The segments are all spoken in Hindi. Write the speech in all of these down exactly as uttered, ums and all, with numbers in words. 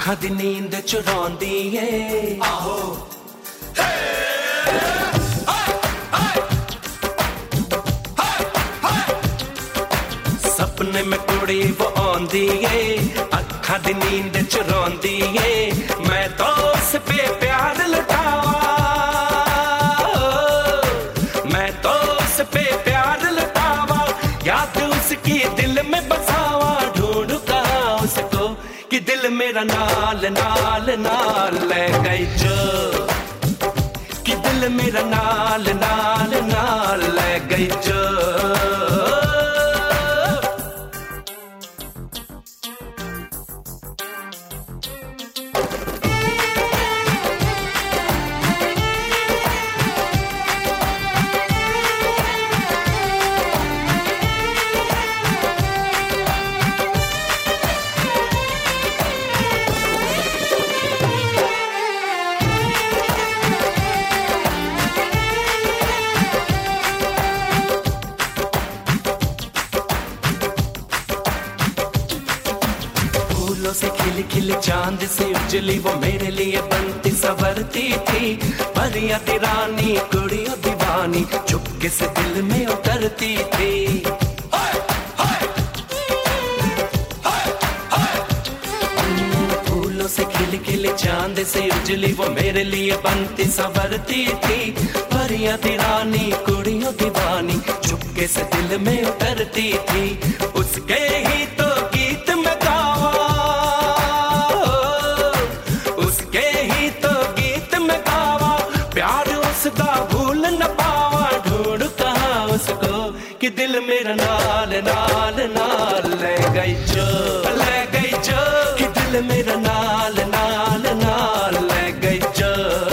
अखां दी नींद चुरांदी ए आहो सपने में कुड़ी वो आंदी ए अखां दी नींद चुरांदी ए मैं तो उस पे प्यार लुटावा मैं तो उस पे प्यार लुटावा याद उसकी दिल में बसावा ढूंढ कहाँ उसको कि दिल मेरा नाल नाल नाल ले गई जो कि दिल मेरा नाल नाल नाल ले गई जो से खिल खिल चांद से उजली वो मेरे लिए बनती सवरती थी परियां दी रानी कुड़ियों दीवानी चुपके से दिल में उतरती थी हाय हाय हाय हाय फूलों से खिल खिल चांद से उजली वो मेरे लिए बनती सवरती थी परियां दी रानी कुड़ियों दीवानी चुपके से दिल में उतरती थी उसके ही तो गीत में गावा उसका भूल न पावा ढूंढ कहाँ उसको कि दिल मेरा नाल नाल नाल ले गई जो ले गई जो कि दिल मेरा नाल नाल नाल ले गई जो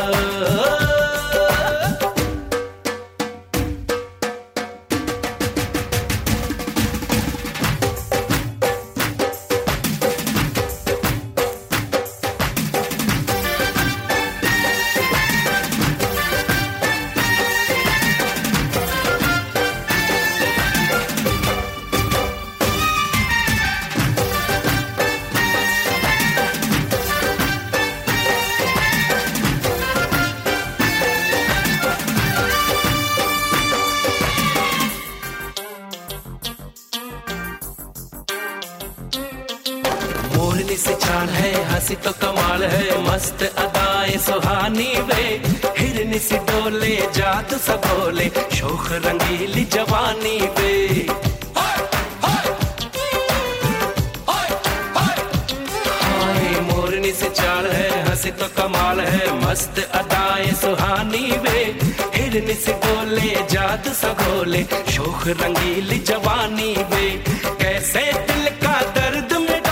मोरनी से चाल है हंसी तो कमाल है मस्त अदाएं सुहानी वे हिरनी सी डोले जादू सा बोले शोख रंगीली जवानी वे हाय हाय हाय हाय हाय मोरनी से चाल है हंसी तो कमाल है मस्त अदाएं सुहानी वे हिरनी से डोले जादू सा बोले शोख रंगीली जवानी वे कैसे दिल का दर्द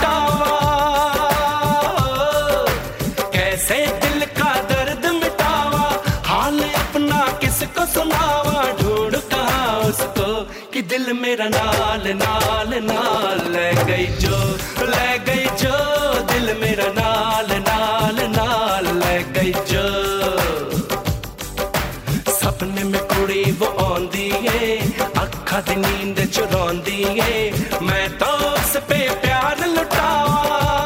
कैसे दिल का दर्द मिटावा हाल अपना किसको सुनावा ढूंढ कहाँ उसको कि दिल मेरा नाल नाल नाल ले गई जो ले गई जो दिल मेरा नाल नाल नाल ले गई जो सपने में कुड़ी वो आंदी है अखां दी नींद चुरांदी है मैं तो उस पे प्यार लुटावा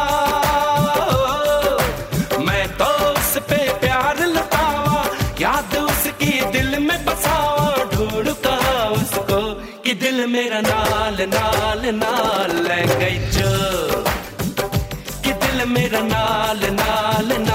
याद उसकी दिल में बसावा ढूंढ कहाँ उसको कि दिल मेरा नाल नाल नाल ले गई जो कि दिल मेरा नाल नाल